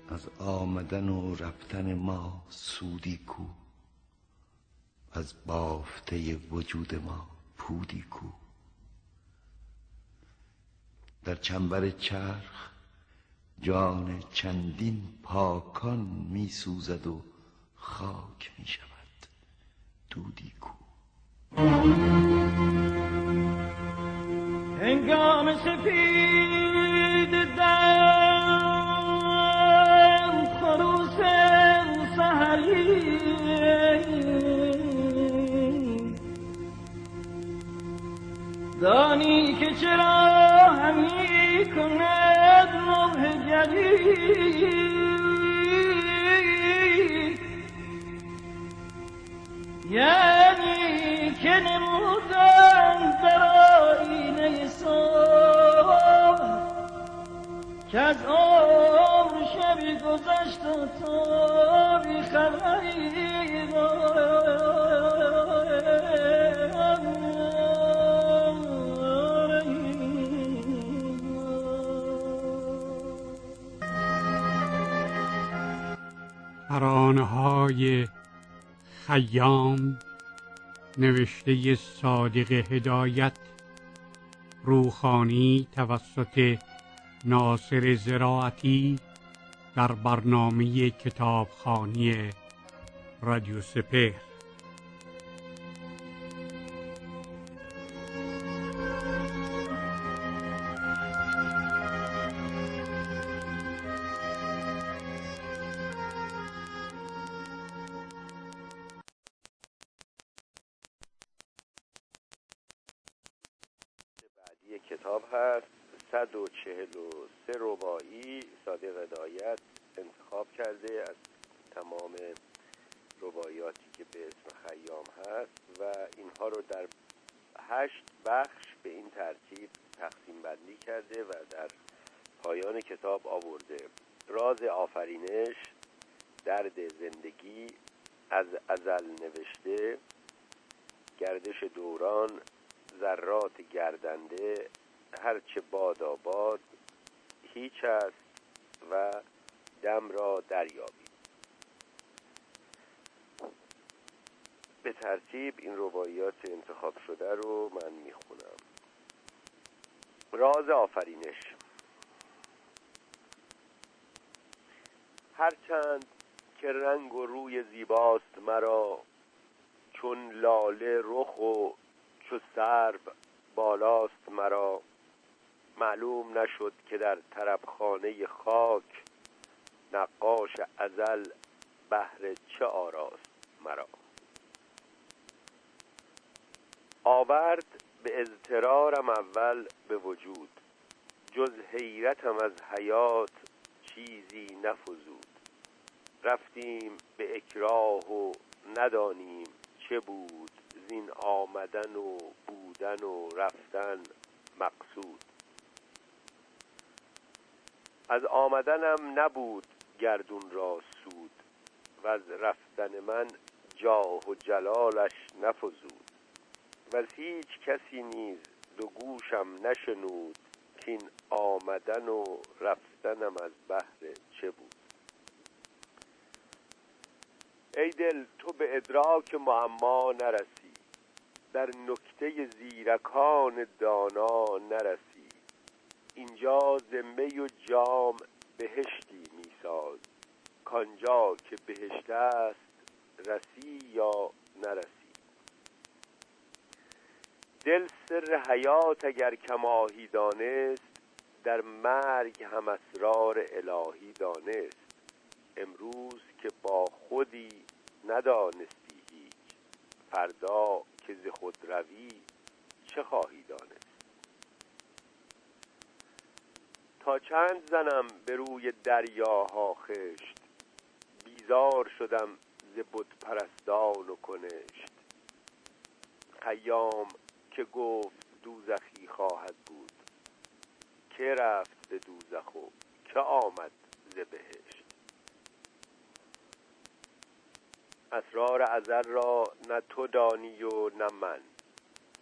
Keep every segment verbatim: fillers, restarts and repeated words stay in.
از آمدن و رفتن ما سودی کو، از بافته وجود ما پودی کو. در چنبر چرخ جان چندین پاکان می سوزد و خاک می شود دودی کو. هنگام سپید دم خروس سحری دانی که چرا همی کند نوح جدید، یعنی که نمودن در آینه صبح که از عمر شبی گذشت و تو بی خبری ترانه‌های خیام نوشته صادق هدایت، روخانی توسط ناصر زراعتی در برنامه کتابخوانی رادیو سپهر. کتاب هست صد و چهل و سه رباعی صادق هدایت انتخاب کرده از تمام رباعیاتی که به اسم خیام هست و اینها رو در هشت بخش به این ترتیب تقسیم بندی کرده و در پایان کتاب آورده: راز آفرینش، درد زندگی، از ازل نوشته، گردش دوران، ذرات گردنده، هرچه باد آباد، هیچ است و دم را دریابی. به ترتیب این رباعیات انتخاب شده رو من میخونم. راز آفرینش. هرچند که رنگ و روی زیباست مرا، چون لاله رخ و چو سرو بالاست مرا، معلوم نشد که در طربخانه خاک، نقاش ازل بهر چه آراست مرا. آورد به اضطرارم اول به وجود، جز حیرتم از حیات چیزی نفزود. رفتیم به اکراه و ندانیم چه بود، زین آمدن و بودن و رفتن مقصود. از آمدنم نبود گردون را سود، و از رفتن من جاه و جلالش نفزود. و از هیچ کسی نیز دو گوشم نشنود، کین آمدن و رفتنم از بهر چه بود. ای دل تو به ادراک معما نرسی، در نکته زیرکان دانا نرسی. اینجا ز می و جام بهشتی میساز، کانجا که بهشت است رسی یا نرسی. دل سر حیات اگر کماهی دانست، در مرگ هم اسرار الهی دانست. امروز که با خودی ندانستی هیچ، فردا که ز خود روی چه خواهی دانست. تا چند زنم به روی دریاها خشت، بیزار شدم ز بت پرستان و کنشت. خیام که گفت دوزخی خواهد بود، که رفت به دوزخ و که آمد ز بهشت. اسرار ازل را نه تو دانی و نه من،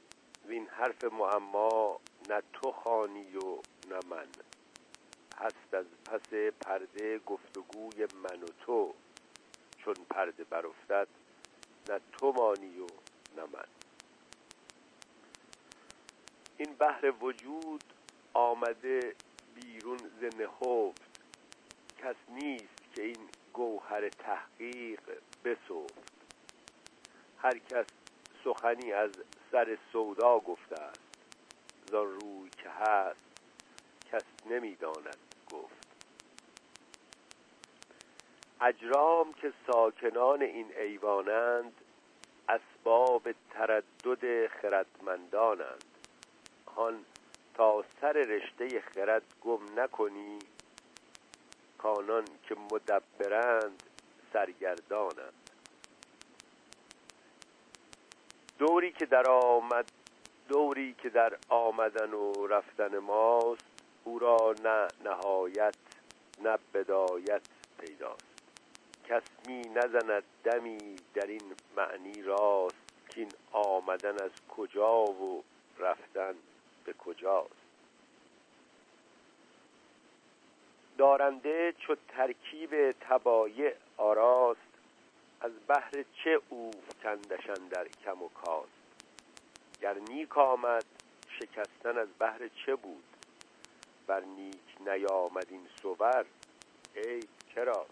وین حرف معما نه تو خوانی و نه من. هست از پس پرده گفتگوی من و تو. چون پرده برافتد نه تو مانی و نه من. این بحر وجود آمده بیرون ز نهفت، کس نیست که این گوهر تحقیق بسفت. هر کس سخنی از سر سودا گفته است، زان روی که هست کس نمیداند گفت. اجرام که ساکنان این ایوانند، اسباب تردد خردمندانند. هان تا سر رشته خرد گم نکنی، کانان که مدبرند سرگردانند. دوری که در آمد دوری که در آمدن و رفتن ماست، او را نه نهایت نه بدایت پیداست. کس می نزند دمی در این معنی راست، که این آمدن از کجا و رفتن به کجاست. دارنده چو ترکیب طبایع آراست، از بحر چه اوفتندش اندر کم و کاست. گر نیک آمد شکستن از بحر چه بود، بر نیک نیامد این صور عیب چراست.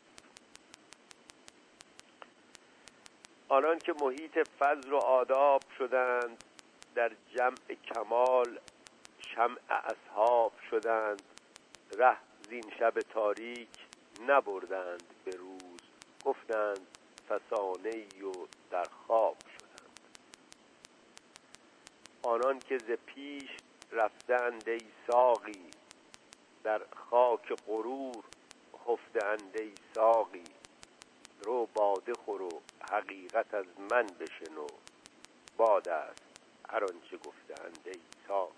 آنان که محیط فضل و آداب شدند، در جمع کمال شمع اصحاب شدند. ره زین شب تاریک نبردند به روز، گفتند فسانه‌ای و در خواب شدند. آنان که ز پیش رفتند ای ساقی، در خاک غرور خفتند ای ساقی. رو باده خور و حقیقت از من بشنو، باد است هر آنچه گفتند ای ساقی.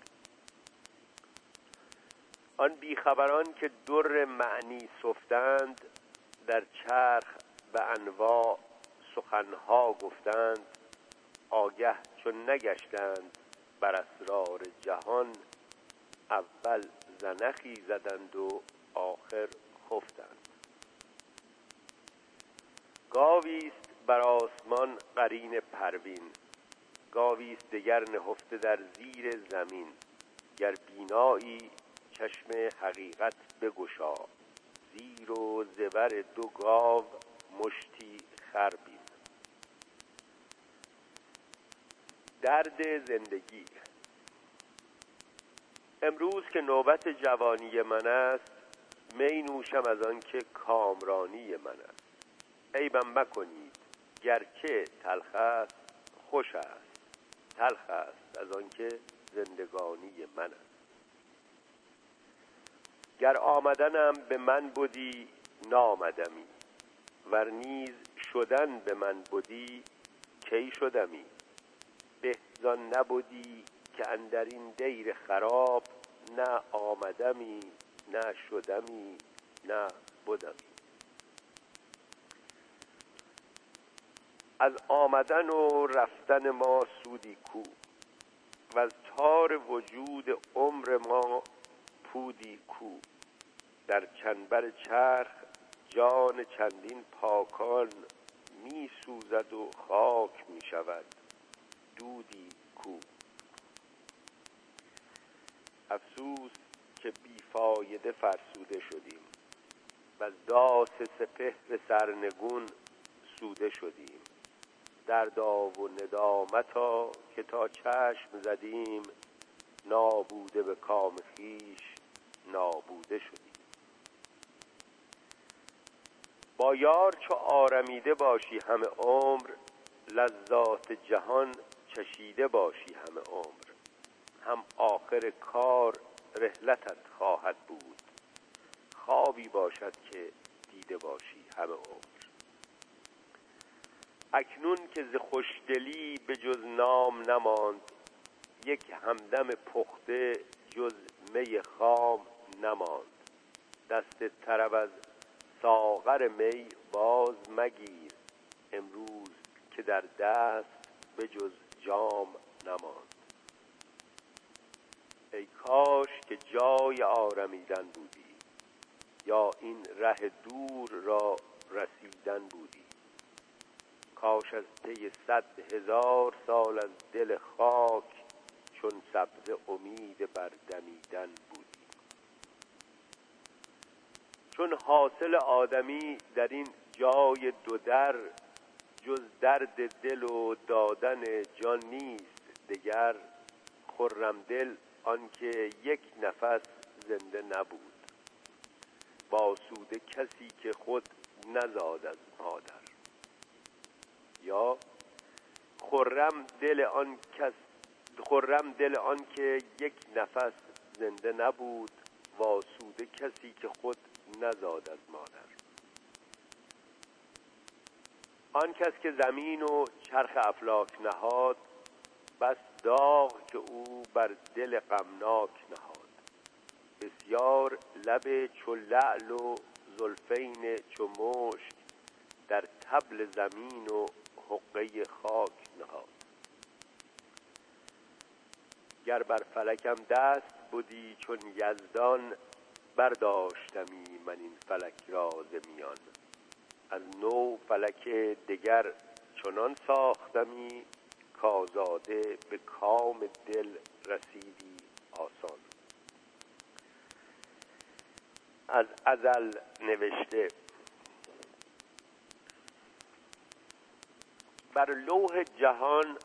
آن بیخبران که در معنی سفتند، در چرخ به انواع سخنها گفتند. آگه چون نگشتند بر اسرار جهان، اول زنخی زدند و آخر خفتند. گاویست بر آسمان قرین پروین، گاویست دگر نهفته در زیر زمین. گر بینایی چشم حقیقت بگشا، زیر و زبر دو گاو مشتی خر بین. درد زندگی. امروز که نوبت جوانی من است، می نوشم از آن که کامرانی من است. عیبم مکنید گرچه تلخ است خوش است، تلخ است از آن که زندگانی من است. گر آمدنم به من بودی نامدمی، ور نیز شدن به من بودی کی شدمی. به زان نبودی که اندر این دیر خراب، نه آمدمی نه شدمی نه بودمی. از آمدن و رفتن ما سودی کو، و از تار وجود عمر ما پودی کو. در چنبر چرخ جان چندین پاکان، می سوزد و خاک می شود دودی کو. افسوس که بیفایده فرسوده شدیم، و از داس سپهر سرنگون سوده شدیم. دردا و ندامتا که تا چشم زدیم، نابوده به کام خویش نابوده شدیم. با یار چو آرمیده باشی همه عمر، لذات جهان چشیده باشی همه عمر. هم آخر کار رحلتت خواهد بود، خوابی باشد که دیده باشی همه عمر. اکنون که ز خوشدلی به جز نام نماند، یک همدم پخته جز می خام نماند. دست طرب از ساغر می باز مگیر، امروز که در دست به جز جام نماند. ای کاش که جای آرمیدن بودی، یا این ره دور را رسیدن بودی. کاش از طی صد هزار سال از دل خاک چون سبزه امید بر دمیدن بودی. چون حاصل آدمی در این جای دو در جز درد دل و دادن جان نیست دگر، خرم دل آنکه یک نفس زنده نبود، باسوده کسی که خود نزاد از مادر. یا خرم دل آن کس خرم دل آن که یک نفس زنده نبود، واسوده کسی که خود نزاد از مادر. آن کس که زمین و چرخ افلاک نهاد، بس داغ که او بر دل غمناک نهاد. بسیار لب چو لعل و زلفین چو مشک در طبل زمین و حقه خاک نهاد. گر بر فلکم دست بودی چون یزدان، برداشتمی من این فلک را ز میان. از نو فلک دگر چنان ساختمی، کازاده به کام دل رسیدی آسان. از ازل نوشته. بر لوح جهان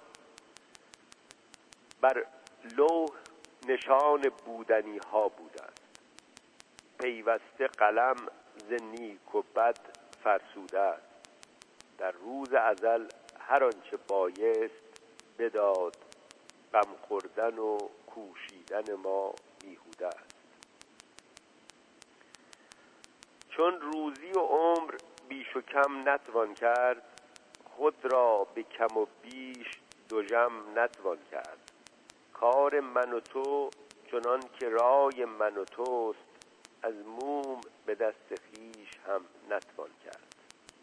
بر لوح نشان بودنی ها بوده است، پیوسته قلم ز نیک و بد فرسوده است. در روز ازل هر آنچه بایست بداد، غم خوردن و کوشیدن ما بیهوده است. چون روزی و عمر بیش و کم نتوان کرد، خود را به کم و بیش دو جم نتوان کرد. کار من و تو چنان که رای من و توست، از موم به دست خویش هم نتوان کرد.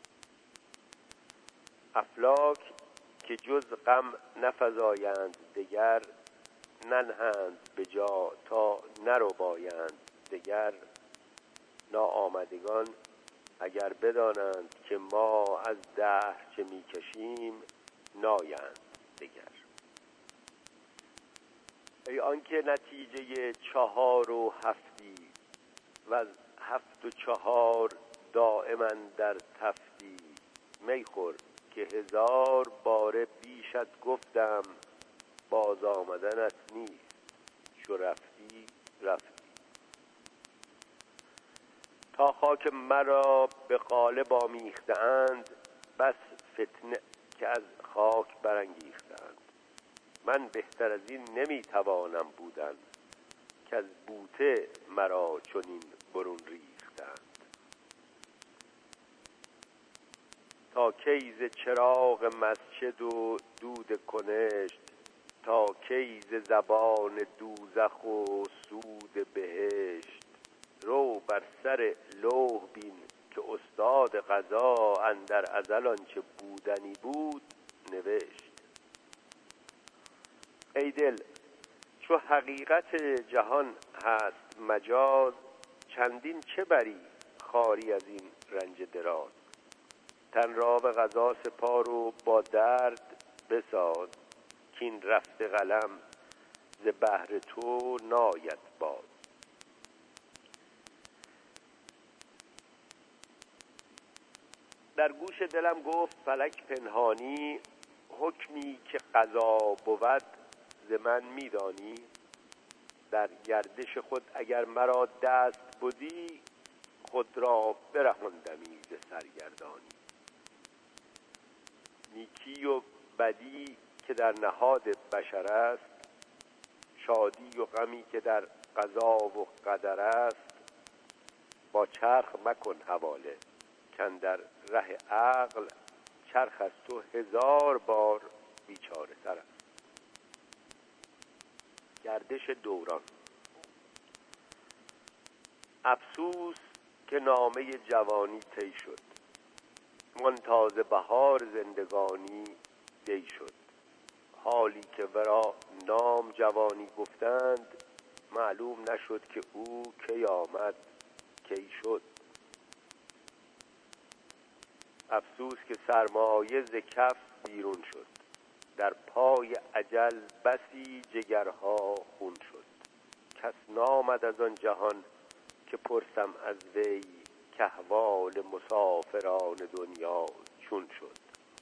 افلاک که جز غم نفزایند دگر، ننهند به جا تا نربایند دگر. ناآمدگان اگر بدانند که ما از دهر چه میکشیم، نایند دگر. ای آنکه نتیجه چهار و هفتی، و از هفت و چهار دائما در تفتی. میخور که هزار باره بیشت گفتم، باز آمدنت نیست، چو رفتی رفتی. تا خاک مرا به قالب آمیختند، بس فتنه که از خاک برانگیختند. من بهتر از این نمیتوانم بودن، که از بوته مرا چنین برون ریختند. تا کی ز چراغ مسجد و دود کنشت، تا کی ز زبان دوزخ و سود بهشت. رو بر سر لوح بین که استاد قضا، اندر ازل آنچه بودنی بود نوشت. ای دل چو حقیقت جهان هست مجاز، چندین چه بری خاری از این رنج دراز. تن را به قضا سپار و با درد بساز، کین رفته قلم ز بهر تو ناید باز. در گوش دلم گفت فلک پنهانی، حکمی که قضا بود ز من میدانی. در گردش خود اگر مرا دست بودی، خود را برهاندمی ز سرگردانی. نیکی و بدی که در نهاد بشر است، شادی و غمی که در قضا و قدر است. با چرخ مکن حواله کاندر ره عقل، چرخ از تو هزار بار بیچاره تر است. گردش دوران. افسوس که نامه جوانی طی شد، من تازه بهار زندگانی دی شد. حالی که ورا نام جوانی گفتند، معلوم نشد که او کی آمد کی شد. افسوس که سرمایه ز کف بیرون شد، در پای اجل بسی جگرها خون شد. کس نامد از آن جهان که پرسم از وی، که احوال مسافران دنیا چون شد.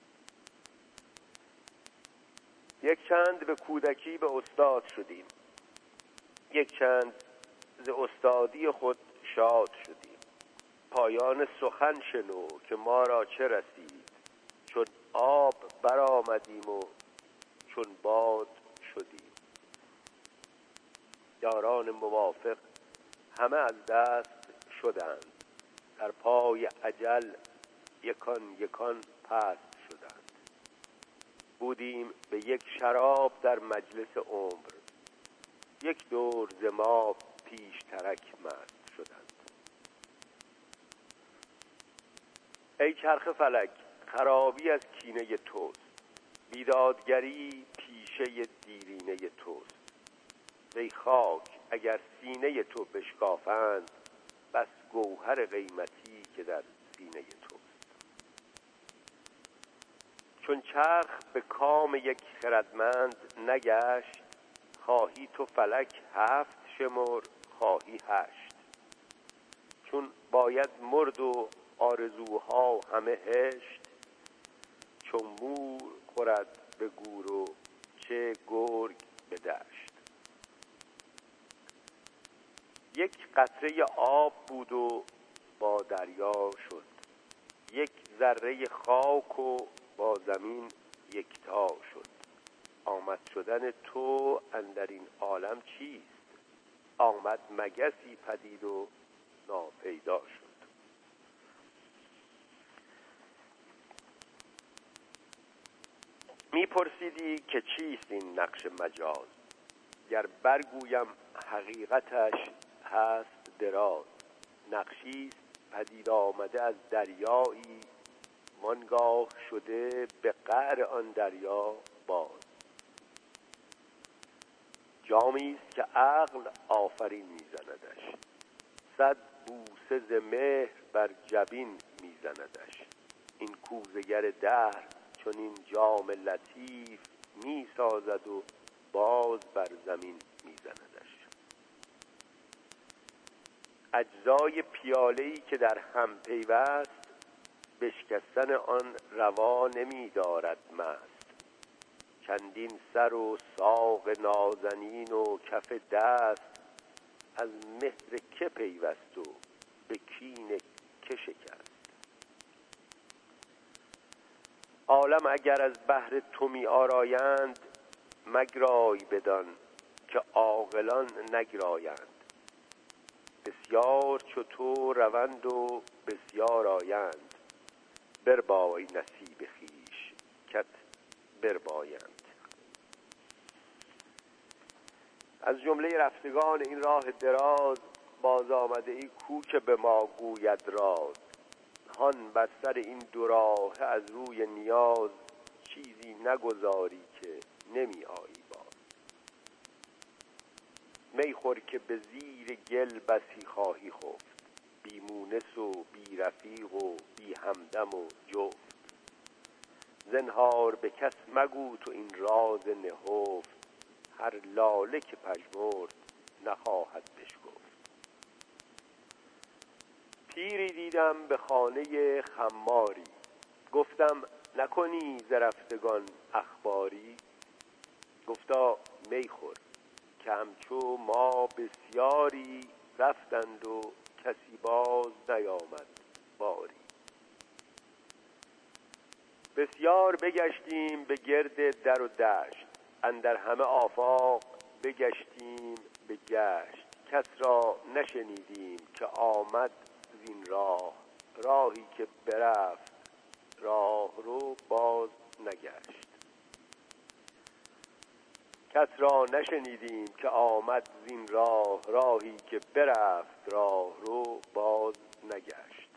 یک چند به کودکی به استاد شدیم، یک چند ز استادی خود شاد شدیم. پایان سخن شنو که ما را چه رسید، چون آب برآمدیم و چون باد شدیم. یاران موافق همه از دست شدند، در پای اجل یکان یکان پست شدند. بودیم به یک شراب در مجلس عمر، یک دور ز ما پیشترک مست شدند. ای چرخ فلک خرابی از کینه توست، بیدادگری پیشه دیرینه توست. ای خاک اگر سینه تو بشکافند، بس گوهر قیمتی که در سینه توست. چون چرخ به کام یک خردمند نگشت، خواهی تو فلک هفت شمر خواهی هشت. چون باید مرد و آرزوها همه هشت، چون مور خورد به گور و چه گرگ به دشت. یک قطره آب بود و با دریا شد، یک ذره خاک و با زمین یکتا شد. آمد شدن تو اندر این عالم چیست، آمد مگسی پدید و ناپیدا شد. می پرسیدی که چیست این نقش مجاز، گر برگویم حقیقتش هست دراز. نقشیست پدید آمده از دریایی، وانگاه شده به قعر آن دریا باز. جامیست که عقل آفرین میزندش، صد بوسه ز مهر بر جبین میزندش. این کوزگر دهر چون این جام لطیف، میسازد و باز بر زمین میزندش. اجزای پیاله‌ای که در هم پیوست، بشکستن آن روا نمی دارد مست. چندین سر و ساق نازنین و کف دست، از مهر که پیوست و به کین که شکست. عالم اگر از بحر تو می آرایند، مگرای بدان که عاقلان نگرایند. بسیار چو تو روند و بسیار آیند، بربای نصیب خویش کت بربایند. از جمله رفتگان این راه دراز، باز آمده ای کو که به ما گوید راز. هان بر سر این دو راه از روی نیاز، چیزی نگذاری که نمی آیی باز. می خور که به زیر گل بسی خواهی خفت، بی مونس و بی رفیق و بی همدم و جفت. زنهار به کس مگو تو این راز نهفت، هر لاله که پژمرد نخواهد بشکفت. پیری دیدم به خانه خماری، گفتم نکنی ز رفتگان اخباری. گفتا می خور که همچو ما بسیاری، رفتند و کسی باز نیامد باری. بسیار بگشتیم به گرد در و دشت، اندر همه آفاق بگشتیم به گشت. کس را نشنیدیم که آمد زین راه، راهی که برفت راه رو باز نگشت. کس را نشنیدیم که آمد زین راه، راهی که برفت راه رو باز نگشت.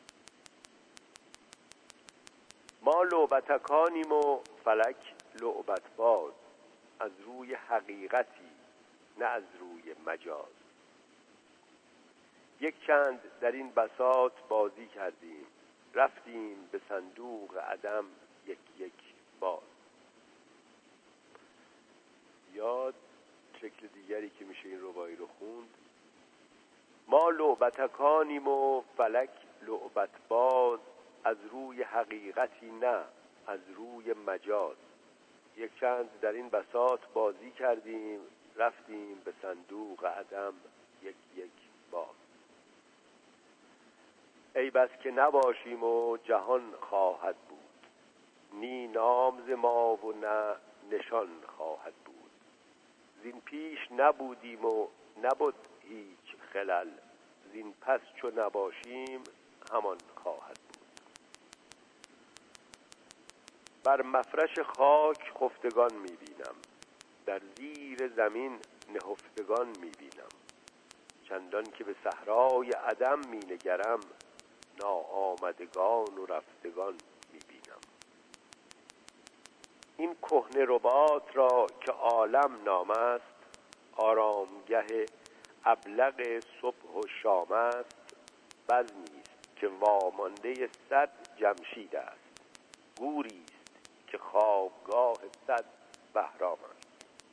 ما لعبتکانیم و فلک لعبت باز، از روی حقیقتی نه از روی مجاز. یک چند در این بساط بازی کردیم، رفتیم به صندوق عدم یک یک باز. یا شکل دیگری که میشه این ربایی رو خوند: ما لعبتکانیم و فلک لعبت باز، از روی حقیقتی نه از روی مجاز. یک چند در این بساط بازی کردیم، رفتیم به صندوق عدم یک یک باز. ای بس که نباشیم و جهان خواهد بود، نی نام ز ما و نه نشان خواهد بود. زین پیش نبودیم و نبود هیچ خلل، زین پس چو نباشیم همان خواهد بود. بر مفرش خاک خفتگان میبینم، در زیر زمین نهفتگان میبینم. چندان که به صحرای عدم مینگرم، ناآمدگان و رفتگان میبینم. این کهنه رباط را که عالم نام است، آرامگه ابلق صبح و شام است. بزمی است که وامانده صد جمشید است، گوری است که خوابگاه صد بهرام است.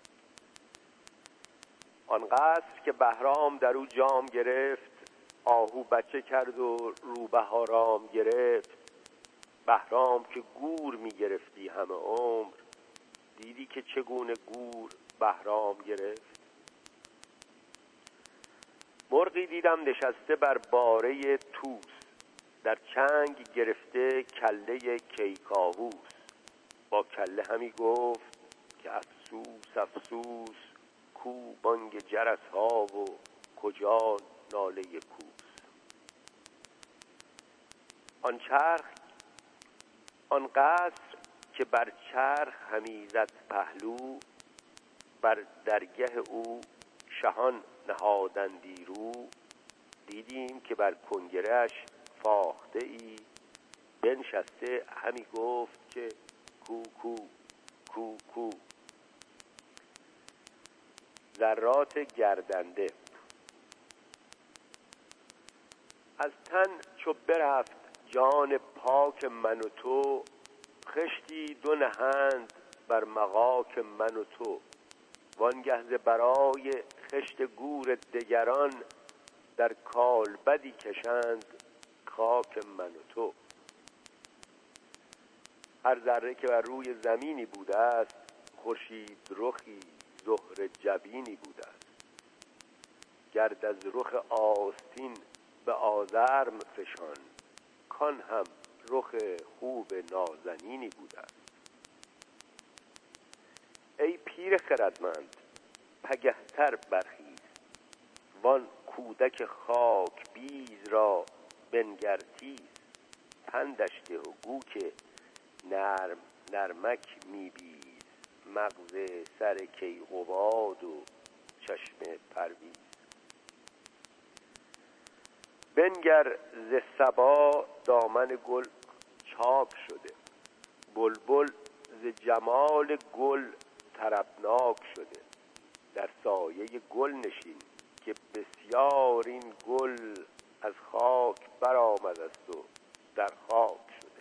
آن قصر که بهرام در او جام گرفت، آهو بچه کرد و روبه ها رام گرفت. بهرام که گور می گرفتی همه عمر، دیدی که چگونه گور بهرام گرفت. مرغی دیدم نشسته بر باره توس، در چنگ گرفته کله کیکاووس. با کله همی گفت که افسوس افسوس، کو بانگ جرس ها و کجا ناله کوس. آن چرخ آن قصر که بر چرخ همی زد پهلو، بر درگه او شهان نهادندی رو. دیدیم که بر کنگره‌اش فاخته ای، بنشسته همی گفت که کو کو کو کو. ذرات گردنده. از تن چو برفت جان پاک من و تو، خشتی دو نهند بر مغاک من و تو. وانگه ز برای خشت گور دگران، در کالبدی کشند خاک من و تو. هر ذره که بر روی زمینی بوده است، خورشید رخی زهر جبینی بوده است. گرد از رخ آستین به آزرم فشان، کان هم رخ خوب نازنینی بوده است. ای پیر خردمند پگهتر برخیز، وان کودک خاک بیز را بنگر تیز. پندش ده و گو که نرم نرمک میبیز، مغز سر کیقباد و چشم پرویز. بنگر ز صبا دامن گل چاک شده، بلبل ز جمال گل طربناک شده. در سایه گل نشین که بسیار این گل، از خاک برآمده است و در خاک شده.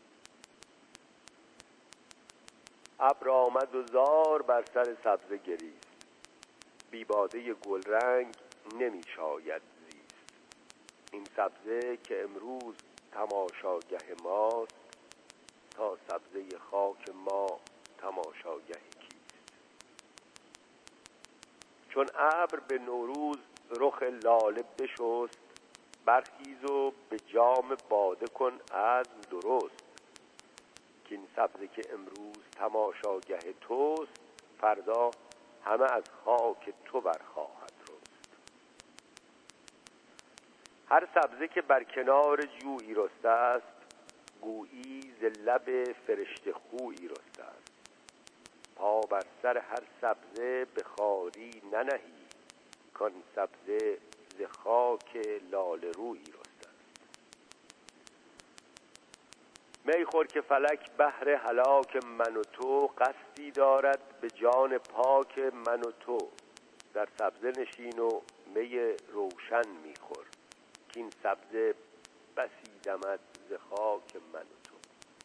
ابر آمد و زار بر سر سبزه گریست، بی باده گل رنگ نمی شاید زیست. این سبزه که امروز تماشاگه ماست، تا سبزه خاک ما تماشاگه کیست. چون ابر به نوروز رخ لاله بشست، برخیز و به جام باده کن عزم درست. که این سبزه که امروز تماشاگه توست، فردا همه از خاک تو برخواهد رست. هر سبزه که بر کنار جویی رسته است، گویی ز لب فرشته خویی رسته است. پا بر سر هر سبزه به خواری ننهی، کان سبزه ز خاک لاله رویی رسته است. می خور که فلک بهر هلاک من و تو، قصدی دارد به جان پاک من و تو. در سبزه نشین و می روشن می خور، سبزه بسی دمد ز خاک من و تو.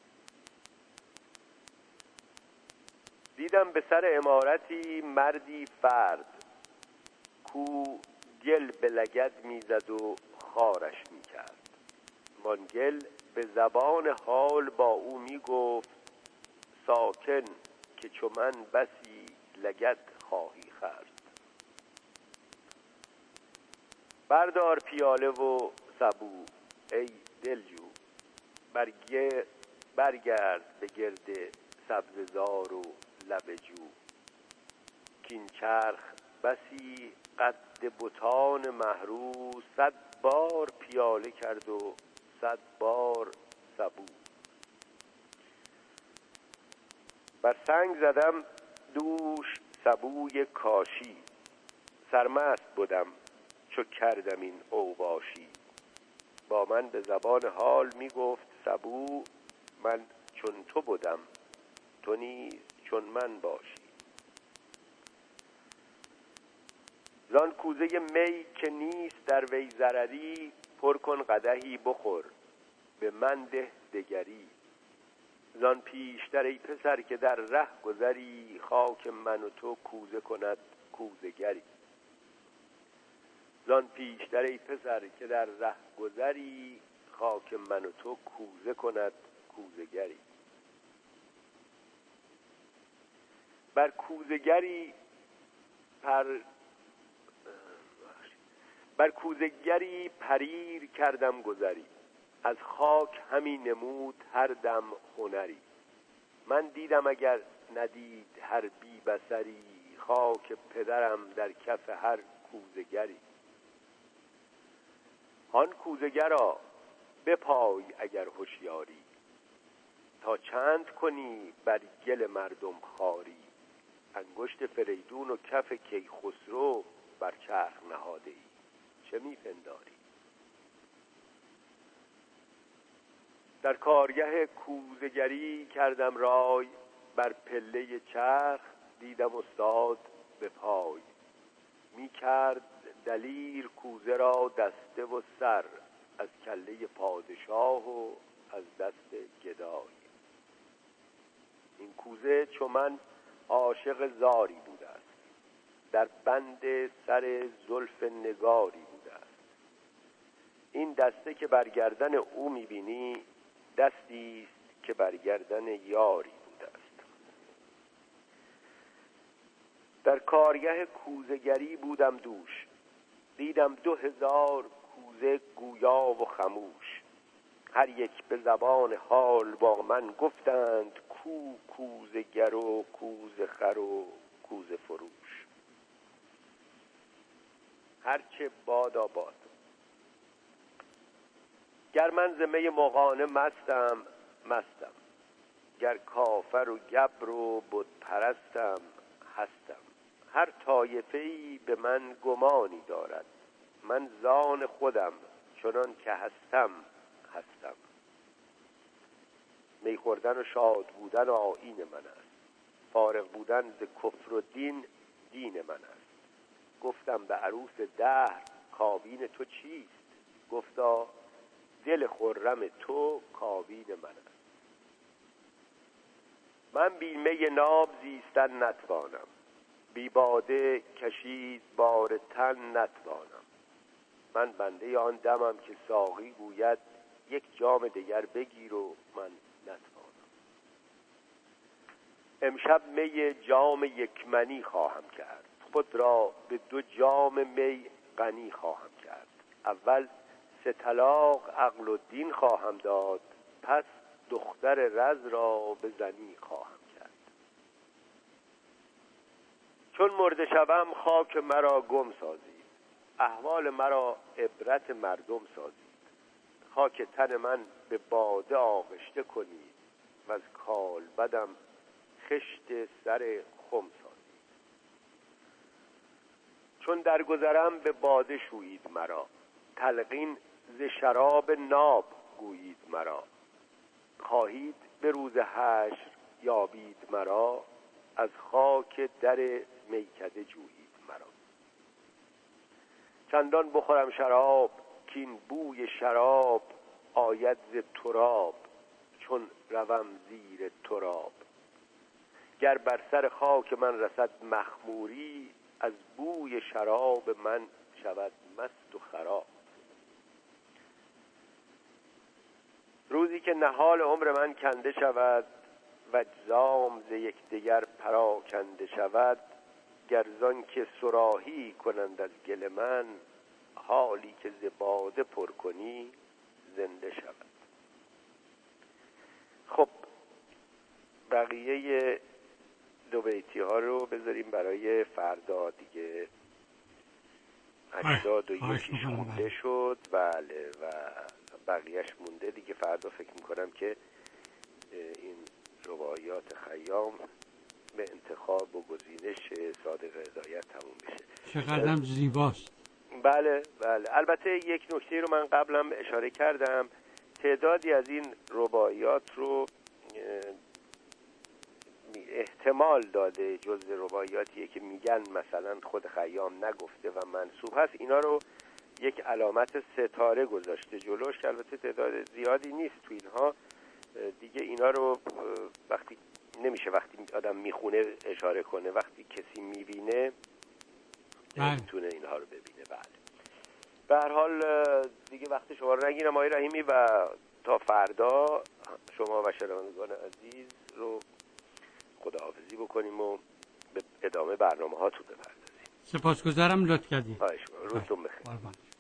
دیدم به سر عمارتی مردی فرد، کو گل به لگد میزد و خارش میکرد. وان گل به زبان حال با او میگفت ساکن که چو من بسی لگد خواهی خورد. بردار پیاله و سبو ای دلجو، برگه برگرد به گرد سبززار و لب جو. کین چرخ بسی قد بتان مهرو، صد بار پیاله کرد و صد بار سبو. بر سنگ زدم دوش سبوی کاشی، سرمست بودم چو کردم این اوباشی. با من به زبان حال می گفت سبو، من چون تو بودم تو نیز چون من باشی. زان کوزه می که نیست در وی ضرری، پر کن قدحی بخور به من ده دگری. زان پیشتر ای پسر که در ره گذری، خاک من و تو کوزه کند کوزه گری. زان پیشتر ای پسر که در ره گذری، خاک من و تو کوزه کند کوزه گری. بر کوزگری پر بر کوزگری پریر کردم گذری، از خاک همی نمود هر دم هنری. من دیدم اگر ندید هر بی بصری، خاک پدرم در کف هر کوزگری. آن کوزگرا بپای اگر هوشیاری، تا چند کنی بر گل مردم خاری. انگشت فریدون و کف کیخسرو بر چرخ نهاده ای، چه میپنداری؟ در کارگه کوزگری کردم رای، بر پله چرخ دیدم استاد به پای. می کرد دلیر کوزه را دسته و سر، از کله پادشاه و از دست گدای. این کوزه چو من عاشق زاری بوده است، در بند سر زلف نگاری بوده است. این دسته که بر گردن او میبینی، دستی است که بر گردن یاری بوده است. در کارگه کوزگری بودم دوش، دیدم دو هزار کوزه گویا و خموش. هر یک به زبان حال با من گفتند کو کوزگر و کوزه خر و کوزه فروش. هرچه بادا باد. گر من ز می مغانه مستم مستم، گر کافر و گبر و بت پرستم هستم. هر طایفه‌ای به من گمانی دارد، من زان خودم چنان که هستم هستم. می خوردن و شاد بودن آیین من است، فارغ بودن ز کفر و دین دین من است. گفتم به عروس دهر کاوین تو چیست؟ گفتا دل خرم تو کاوین من است. من بی می ناب زیستن نتوانم، بی باده کشید بار تن نتوانم. من بنده آن دمم که ساقی گوید یک جام دیگر بگیر و من نتوانم. امشب می جام یک منی خواهم کرد، خود را به دو جام می غنی خواهم کرد. اول سه طلاق عقل و دین خواهم داد، پس دختر رز را به زنی خواهم کرد. چون مرده شوم خاک مرا گم سازید، احوال مرا عبرت مردم سازید. خاک تن من به باده آغشته کنید، و از کالبدم خشت سر خم سازید. چون درگذرم به باده شویید مرا، تلقین ز شراب ناب گویید مرا. خواهید به روز حشر یابید مرا، از خاک در میکده جویید مرا. چندان بخورم شراب کین بوی شراب آید ز تراب چون روم زیر تراب. گر بر سر خاک من رسد مخموری از بوی شراب من شود مست و خراب. روزی که نهال عمر من کنده شود و اجزام ز یکدیگر پراکنده شود. گرزان که صراحی کنند از گل من حالی که ز باده پر کنی زنده شود. خب بقیه دو بیتی ها رو بذاریم برای فردا دیگه. هشتاد و یکیش مونده شد. بله و بقیهش مونده دیگه. فردا فکر میکنم که این رباعیات خیام به انتخاب و گزینش صادق هدایت تموم بشه. چقدرم زیباست. بله بله. البته یک نکته رو من قبلا اشاره کردم، تعدادی از این رباعیات رو احتمال داده جزء رباعیاتیه که میگن مثلا خود خیام نگفته و منسوب هست، اینا رو یک علامت ستاره گذاشته جلوش که البته تعداد زیادی نیست تو اینها دیگه. اینا رو وقتی نمیشه وقتی آدم میخونه اشاره کنه، وقتی کسی میبینه میتونه اینها رو ببینه. بله به هر حال دیگه وقت شما رو نگیرم آقای رحیمی و تا فردا شما و شنوندگان عزیز رو خداحافظی بکنیم و به ادامه برنامه هاتون بپردازیم. سپاسگزارم لطف کردید. خواهش می‌کنم. روزتون بخیر.